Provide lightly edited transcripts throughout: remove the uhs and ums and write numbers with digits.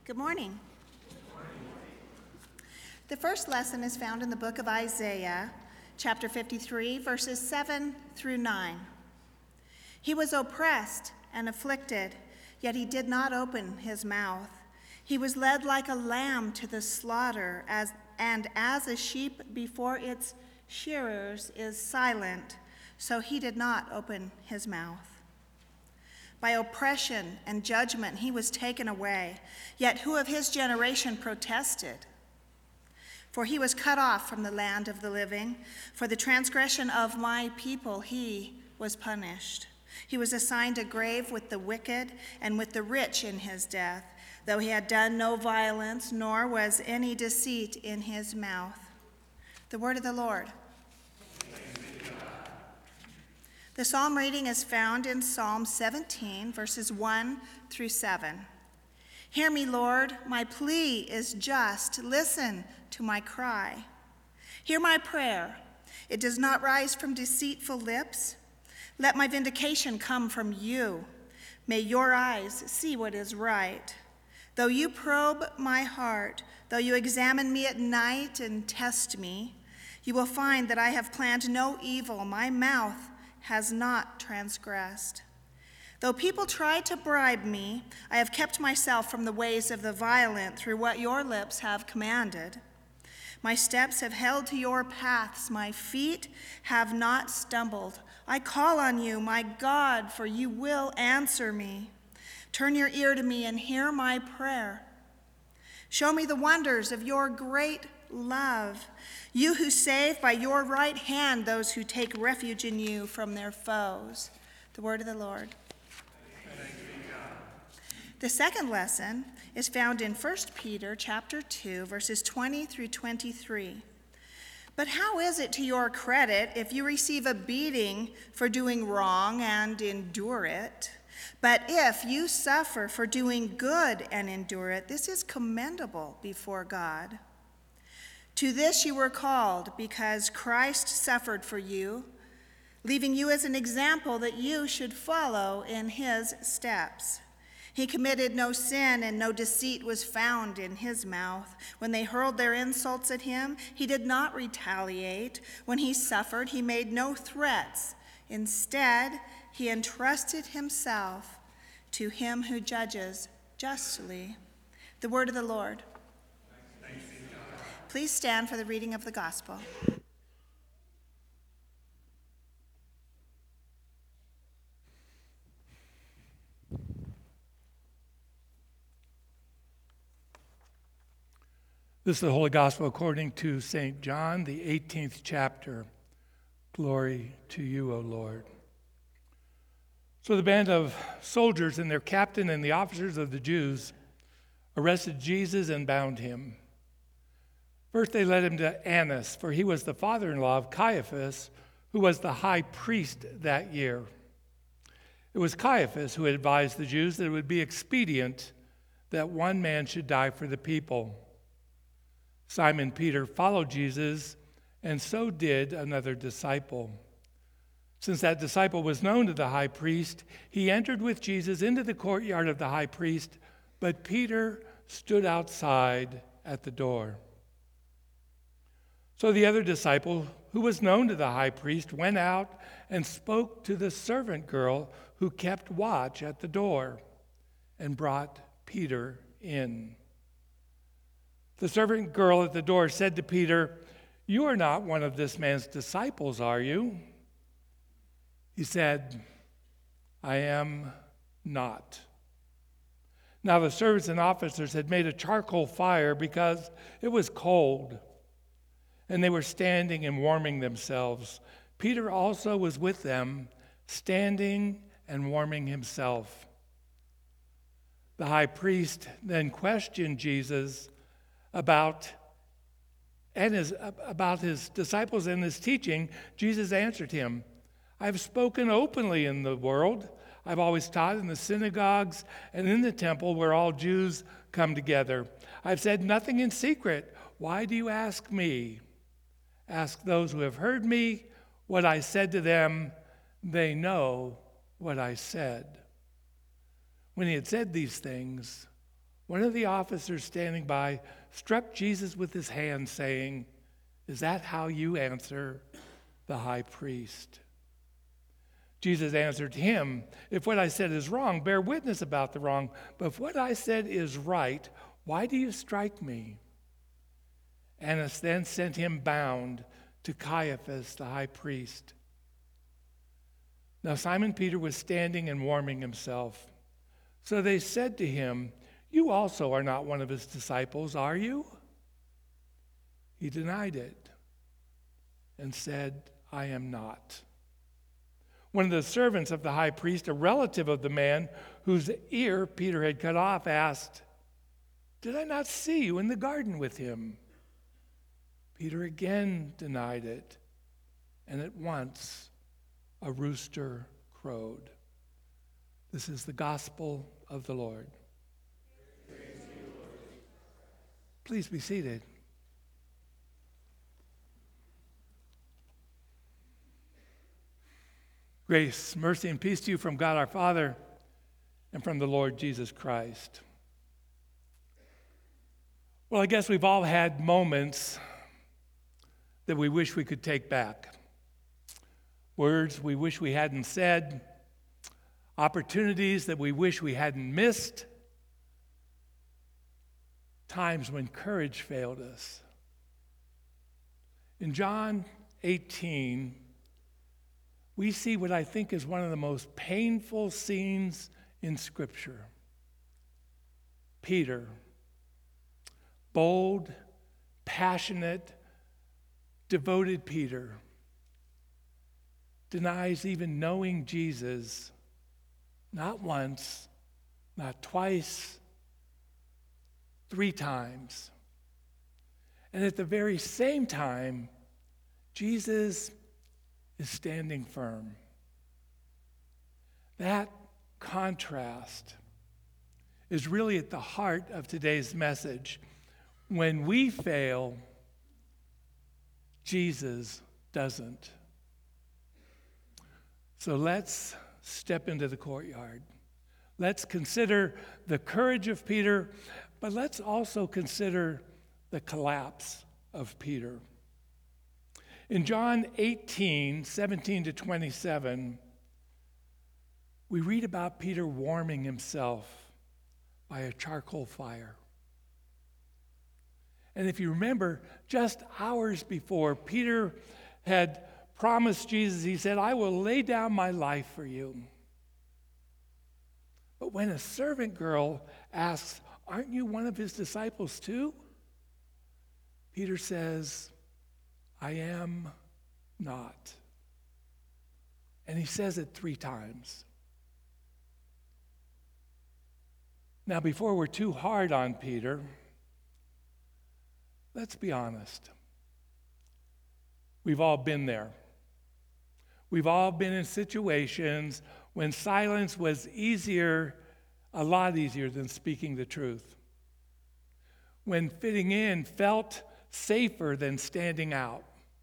Good morning. The first lesson is found in the book of Isaiah, chapter 53, verses 7 through 9. He was oppressed and afflicted, yet he did not open his mouth. He was led like a lamb to the slaughter, and as a sheep before its shearers is silent, so he did not open his mouth. By oppression and judgment he was taken away, yet who of his generation protested? For he was cut off from the land of the living. For the transgression of my people he was punished. He was assigned a grave with the wicked and with the rich in his death, though he had done no violence, nor was any deceit in his mouth. The word of the Lord. The psalm reading is found in Psalm 17, verses 1 through 7. Hear me, Lord, my plea is just. Listen to my cry. Hear my prayer. It does not rise from deceitful lips. Let my vindication come from you. May your eyes see what is right. Though you probe my heart, though you examine me at night and test me, you will find that I have planned no evil. My mouth has not transgressed. Though people try to bribe me, I have kept myself from the ways of the violent through what your lips have commanded. My steps have held to your paths. My feet have not stumbled. I call on you, my God, for you will answer me. Turn your ear to me and hear my prayer. Show me the wonders of your great love, you who save by your right hand those who take refuge in you from their foes. The word of the Lord. The second lesson is found in 1 Peter chapter 2, verses 20 through 23. But how is it to your credit if you receive a beating for doing wrong and endure it? But if you suffer for doing good and endure it, this is commendable before God. To this you were called, because Christ suffered for you, leaving you as an example that you should follow in his steps. He committed no sin, and no deceit was found in his mouth. When they hurled their insults at him, he did not retaliate. When he suffered, he made no threats. Instead, he entrusted himself to him who judges justly. The word of the Lord. Please stand for the reading of the gospel. This is the Holy Gospel according to St. John, the 18th chapter. Glory to you, O Lord. So the band of soldiers and their captain and the officers of the Jews arrested Jesus and bound him. First they led him to Annas, for he was the father-in-law of Caiaphas, who was the high priest that year. It was Caiaphas who had advised the Jews that it would be expedient that one man should die for the people. Simon Peter followed Jesus, and so did another disciple. Since that disciple was known to the high priest, he entered with Jesus into the courtyard of the high priest, but Peter stood outside at the door. So the other disciple, who was known to the high priest, went out and spoke to the servant girl who kept watch at the door and brought Peter in. The servant girl at the door said to Peter, "You are not one of this man's disciples, are you?" He said, "I am not." Now the servants and officers had made a charcoal fire because it was cold, and they were standing and warming themselves. Peter also was with them, standing and warming himself. The high priest then questioned Jesus about his disciples and his teaching. Jesus answered him, "I've spoken openly in the world. I've always taught in the synagogues and in the temple where all Jews come together. I've said nothing in secret. Why do you ask me? Ask those who have heard me what I said to them. They know what I said." When he had said these things, one of the officers standing by struck Jesus with his hand, saying, "Is that how you answer the high priest?" Jesus answered him, "If what I said is wrong, bear witness about the wrong. But if what I said is right, why do you strike me?" Annas then sent him bound to Caiaphas, the high priest. Now Simon Peter was standing and warming himself. So they said to him, "You also are not one of his disciples, are you?" He denied it and said, "I am not." One of the servants of the high priest, a relative of the man whose ear Peter had cut off, asked, "Did I not see you in the garden with him?" Peter again denied it, and at once a rooster crowed. This is the gospel of the Lord. Please be seated. Grace, mercy, and peace to you from God our Father and from the Lord Jesus Christ. Well, I guess we've all had moments that we wish we could take back. Words we wish we hadn't said, opportunities that we wish we hadn't missed, times when courage failed us. In John 18, we see what I think is one of the most painful scenes in Scripture. Peter, bold, passionate, devoted Peter, denies even knowing Jesus, not once, not twice, 3 times. And at the very same time, Jesus is standing firm. That contrast is really at the heart of today's message. When we fail, Jesus doesn't. So let's step into the courtyard. Let's consider the courage of Peter, but let's also consider the collapse of Peter. In John 18, 17 to 27, we read about Peter warming himself by a charcoal fire. And if you remember, just hours before, Peter had promised Jesus, he said, "I will lay down my life for you." But when a servant girl asks, "Aren't you one of his disciples too?" Peter says, "I am not." And he says it 3 times. Now, before we're too hard on Peter, let's be honest. We've all been there. We've all been in situations when silence was easier, a lot easier than speaking the truth. When fitting in felt safer than standing out.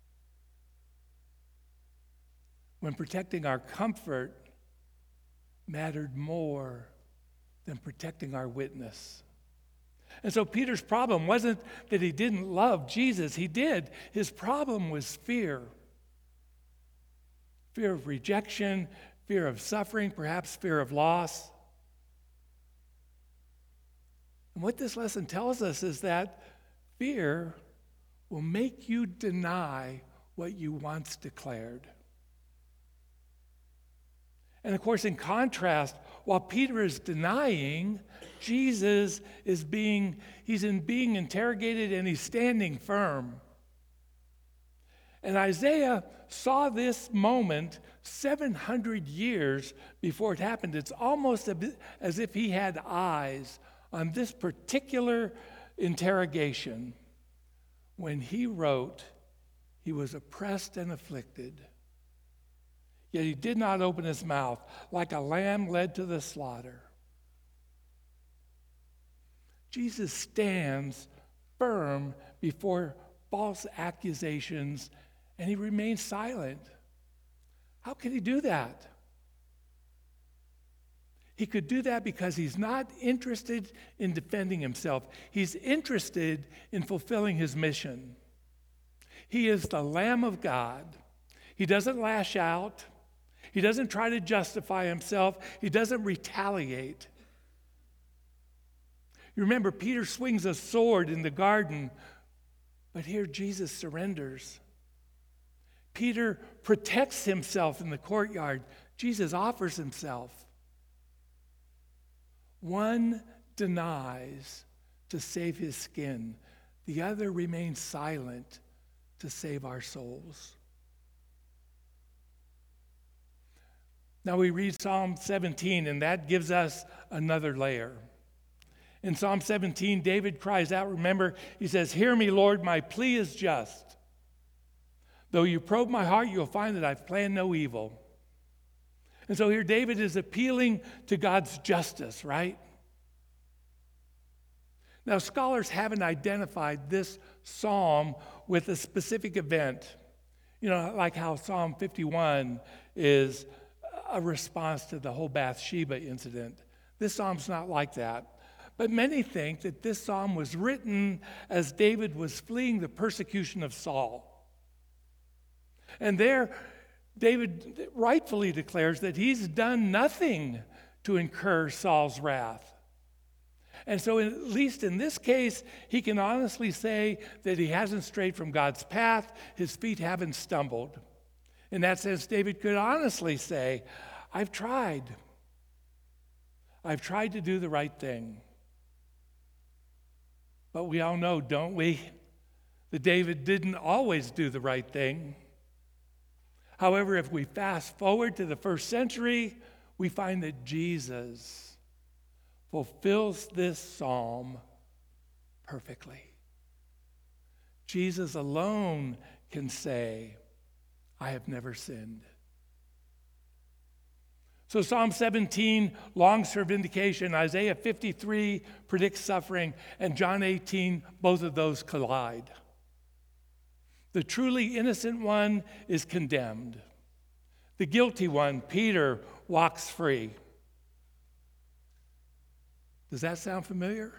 When protecting our comfort mattered more than protecting our witness. And so Peter's problem wasn't that he didn't love Jesus. He did. His problem was fear. Fear of rejection, fear of suffering, perhaps fear of loss. And what this lesson tells us is that fear will make you deny what you once declared. And of course, in contrast, while Peter is denying, Jesus is being interrogated, and he's standing firm. And Isaiah saw this moment 700 years before it happened. It's almost as if he had eyes on this particular interrogation. When he wrote, he was oppressed and afflicted, yet he did not open his mouth, like a lamb led to the slaughter. Jesus stands firm before false accusations, and he remains silent. How can he do that? He could do that because he's not interested in defending himself. He's interested in fulfilling his mission. He is the Lamb of God. He doesn't lash out. He doesn't try to justify himself. He doesn't retaliate. You remember, Peter swings a sword in the garden, but here Jesus surrenders. Peter protects himself in the courtyard. Jesus offers himself. One denies to save his skin. The other remains silent to save our souls. Now we read Psalm 17, and that gives us another layer. In Psalm 17, David cries out, remember, he says, "Hear me, Lord, my plea is just. Though you probe my heart, you'll find that I've planned no evil." And so here David is appealing to God's justice, right? Now, scholars haven't identified this psalm with a specific event. You know, like how Psalm 51 is a response to the whole Bathsheba incident. This psalm's not like that. But many think that this psalm was written as David was fleeing the persecution of Saul. And there, David rightfully declares that he's done nothing to incur Saul's wrath. And so at least in this case, he can honestly say that he hasn't strayed from God's path. His feet haven't stumbled. In that sense, David could honestly say, I've tried. I've tried to do the right thing. But we all know, don't we, that David didn't always do the right thing. However, if we fast forward to the first century, we find that Jesus fulfills this psalm perfectly. Jesus alone can say, I have never sinned. So Psalm 17 longs for vindication. Isaiah 53 predicts suffering. And John 18, both of those collide. The truly innocent one is condemned. The guilty one, Peter, walks free. Does that sound familiar?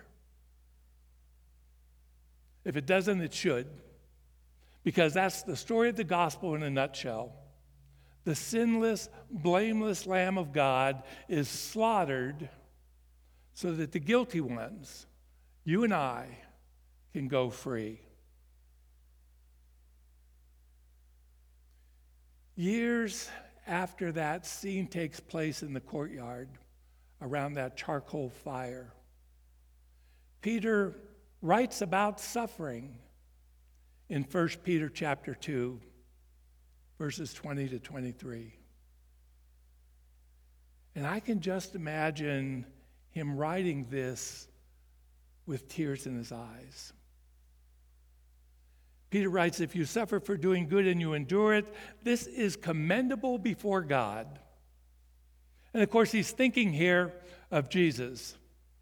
If it doesn't, it should. Because that's the story of the gospel in a nutshell. The sinless, blameless Lamb of God is slaughtered so that the guilty ones, you and I, can go free. Years after that scene takes place in the courtyard around that charcoal fire, Peter writes about suffering in 1 Peter chapter 2. Verses 20 to 23. And I can just imagine him writing this with tears in his eyes. Peter writes, if you suffer for doing good and you endure it, this is commendable before God. And of course, he's thinking here of Jesus.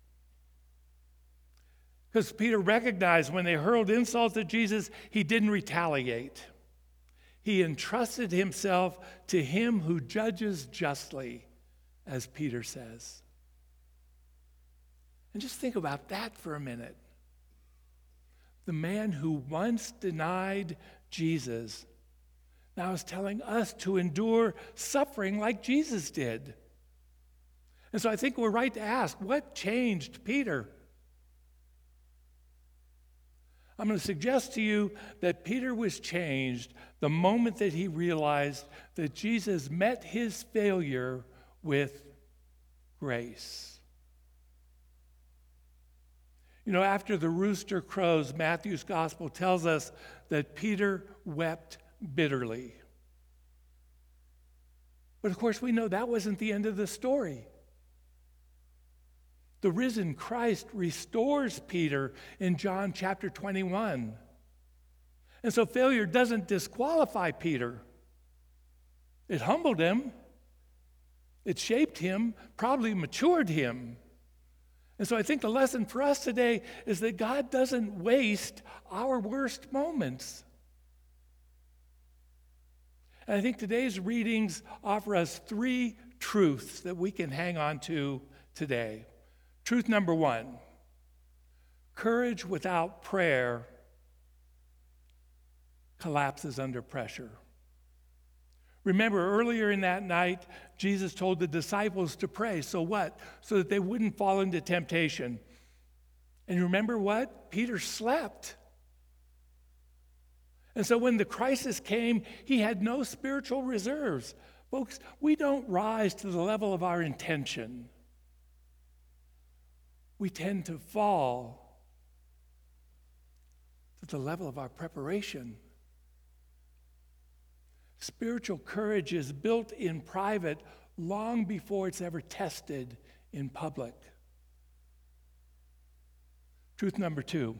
Because Peter recognized when they hurled insults at Jesus, he didn't retaliate. He entrusted himself to him who judges justly, as Peter says. And just think about that for a minute. The man who once denied Jesus now is telling us to endure suffering like Jesus did. And so I think we're right to ask, what changed Peter? I'm going to suggest to you that Peter was changed the moment that he realized that Jesus met his failure with grace. You know, after the rooster crows, Matthew's gospel tells us that Peter wept bitterly. But of course, we know that wasn't the end of the story. The risen Christ restores Peter in John chapter 21. And so failure doesn't disqualify Peter. It humbled him. It shaped him, probably matured him. And so I think the lesson for us today is that God doesn't waste our worst moments. And I think today's readings offer us three truths that we can hang on to today. Truth number one, courage without prayer collapses under pressure. Remember, earlier in that night, Jesus told the disciples to pray. So what? So that they wouldn't fall into temptation. And remember what? Peter slept. And so when the crisis came, he had no spiritual reserves. Folks, we don't rise to the level of our intention. We tend to fall to the level of our preparation. Spiritual courage is built in private long before it's ever tested in public. Truth number two,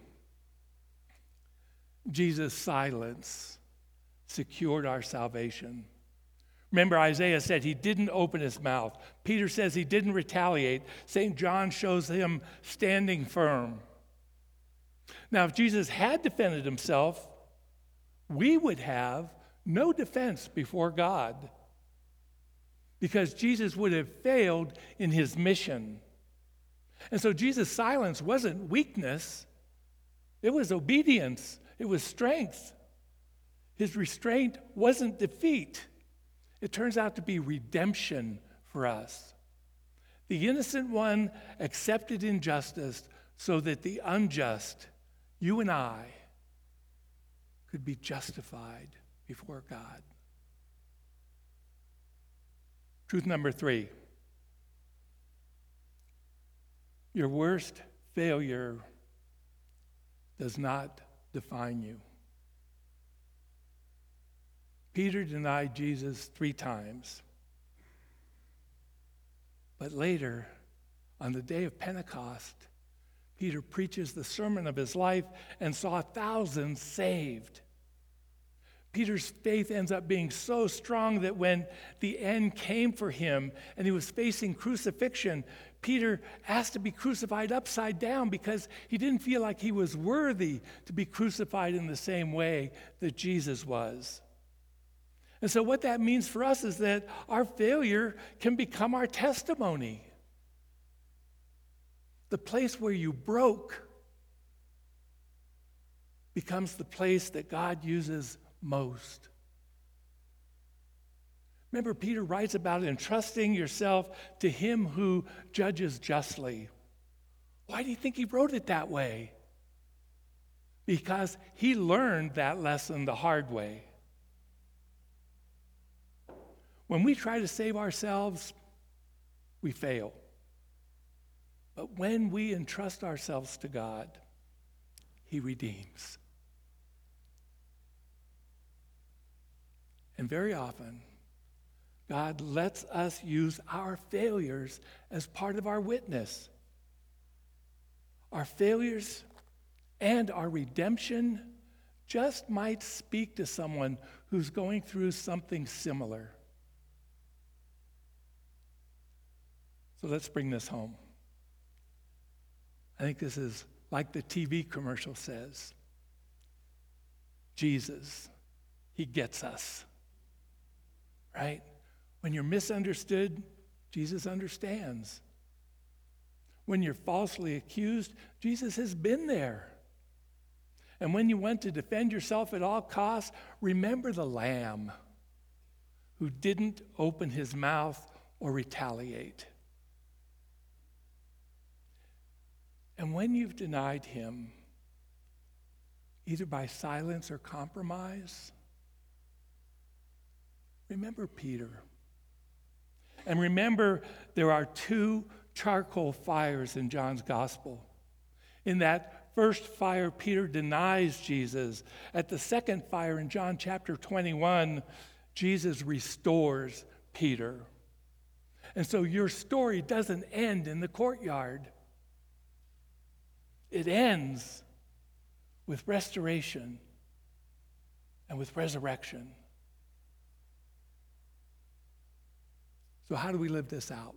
Jesus' silence secured our salvation. Remember, Isaiah said he didn't open his mouth. Peter says he didn't retaliate. St. John shows him standing firm. Now, if Jesus had defended himself, we would have no defense before God, because Jesus would have failed in his mission. And so Jesus' silence wasn't weakness, it was obedience, it was strength. His restraint wasn't defeat. It turns out to be redemption for us. The innocent one accepted injustice so that the unjust, you and I, could be justified before God. Truth number three, your worst failure does not define you. Peter denied Jesus 3 times. But later, on the day of Pentecost, Peter preaches the sermon of his life and saw thousands saved. Peter's faith ends up being so strong that when the end came for him and he was facing crucifixion, Peter asked to be crucified upside down because he didn't feel like he was worthy to be crucified in the same way that Jesus was. And so what that means for us is that our failure can become our testimony. The place where you broke becomes the place that God uses most. Remember, Peter writes about entrusting yourself to him who judges justly. Why do you think he wrote it that way? Because he learned that lesson the hard way. When we try to save ourselves, we fail. But when we entrust ourselves to God, he redeems. And very often, God lets us use our failures as part of our witness. Our failures and our redemption just might speak to someone who's going through something similar. So let's bring this home. I think this is like the TV commercial says. Jesus, he gets us. Right? When you're misunderstood, Jesus understands. When you're falsely accused, Jesus has been there. And when you want to defend yourself at all costs, remember the Lamb who didn't open his mouth or retaliate. And when you've denied him, either by silence or compromise, remember Peter. And remember, there are 2 charcoal fires in John's gospel. In that first fire, Peter denies Jesus. At the second fire in John chapter 21, Jesus restores Peter. And so your story doesn't end in the courtyard. It ends with restoration and with resurrection. So how do we live this out?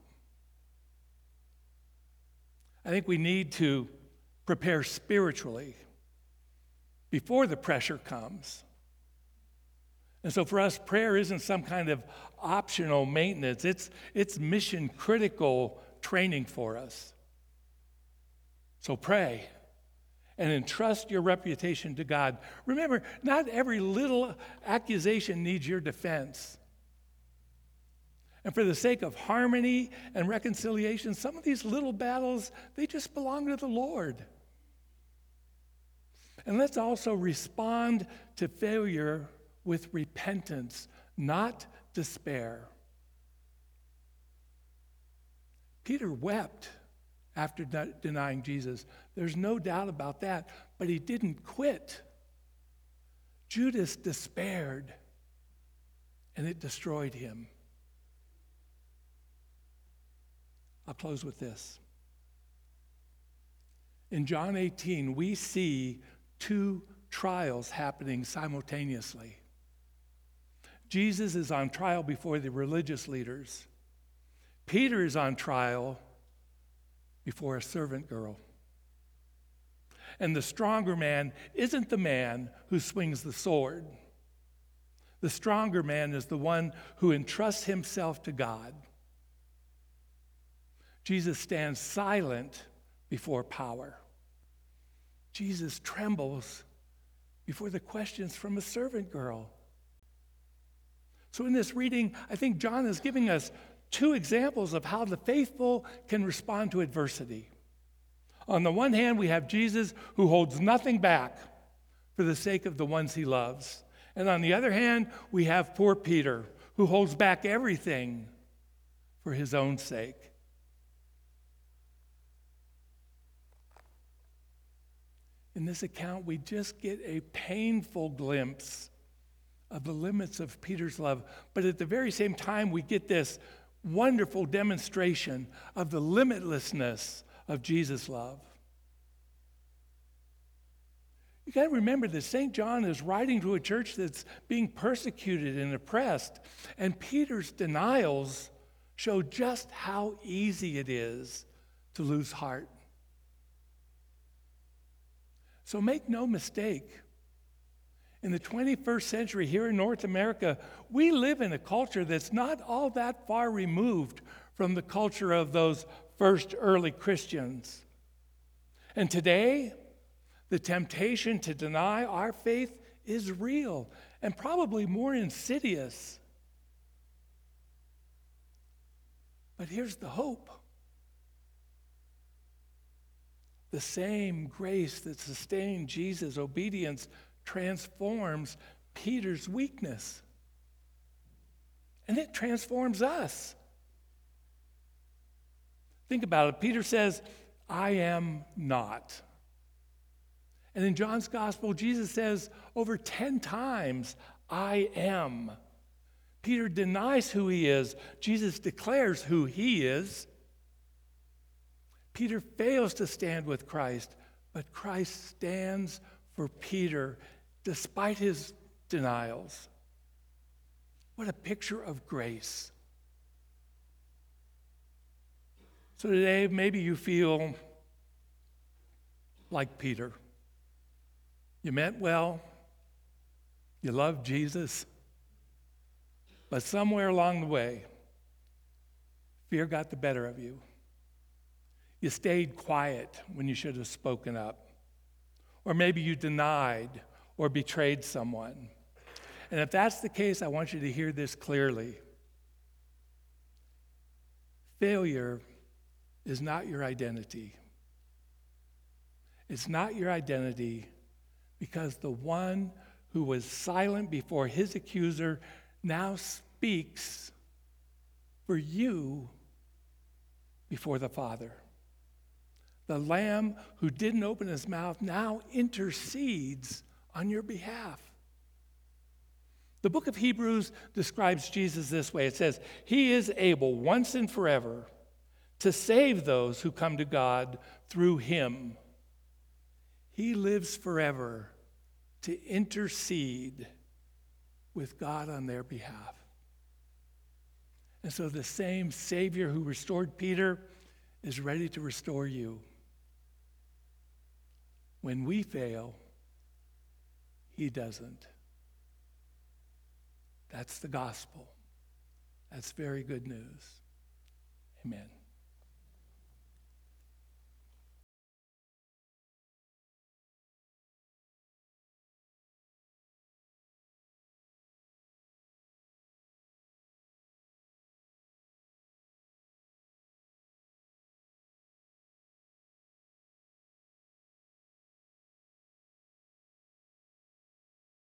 I think we need to prepare spiritually before the pressure comes. And so for us, prayer isn't some kind of optional maintenance. It's mission critical training for us. So pray and entrust your reputation to God. Remember, not every little accusation needs your defense. And for the sake of harmony and reconciliation, some of these little battles, they just belong to the Lord. And let's also respond to failure with repentance, not despair. Peter wept after denying Jesus. There's no doubt about that, but he didn't quit. Judas despaired, and it destroyed him. I'll close with this. In John 18, we see two trials happening simultaneously. Jesus is on trial before the religious leaders. Peter is on trial before a servant girl. And the stronger man isn't the man who swings the sword. The stronger man is the one who entrusts himself to God. Jesus stands silent before power. Jesus trembles before the questions from a servant girl. So in this reading, I think John is giving us two examples of how the faithful can respond to adversity. On the one hand, we have Jesus who holds nothing back for the sake of the ones he loves. And on the other hand, we have poor Peter who holds back everything for his own sake. In this account, we just get a painful glimpse of the limits of Peter's love. But at the very same time, we get this wonderful demonstration of the limitlessness of Jesus' love. You got to remember that St. John is writing to a church that's being persecuted and oppressed, and Peter's denials show just how easy it is to lose heart. So make no mistake, in the 21st century here in North America, we live in a culture that's not all that far removed from the culture of those first early Christians. And today, the temptation to deny our faith is real and probably more insidious. But here's the hope. The same grace that sustained Jesus' obedience transforms Peter's weakness. And it transforms us. Think about it. Peter says, I am not. And in John's gospel, Jesus says over 10 times, I am. Peter denies who he is. Jesus declares who he is. Peter fails to stand with Christ, but Christ stands for Peter despite his denials. What a picture of grace. So today, maybe you feel like Peter. You meant well, you loved Jesus, but somewhere along the way, fear got the better of you. You stayed quiet when you should have spoken up. Or maybe you denied or betrayed someone. And if that's the case, I want you to hear this clearly. Failure is not your identity. It's not your identity because the one who was silent before his accuser now speaks for you before the Father. The Lamb who didn't open his mouth now intercedes on your behalf. The book of Hebrews describes Jesus this way. It says, he is able once and forever to save those who come to God through him. He lives forever to intercede with God on their behalf. And so the same Savior who restored Peter is ready to restore you. When we fail, he doesn't. That's the gospel. That's very good news. Amen.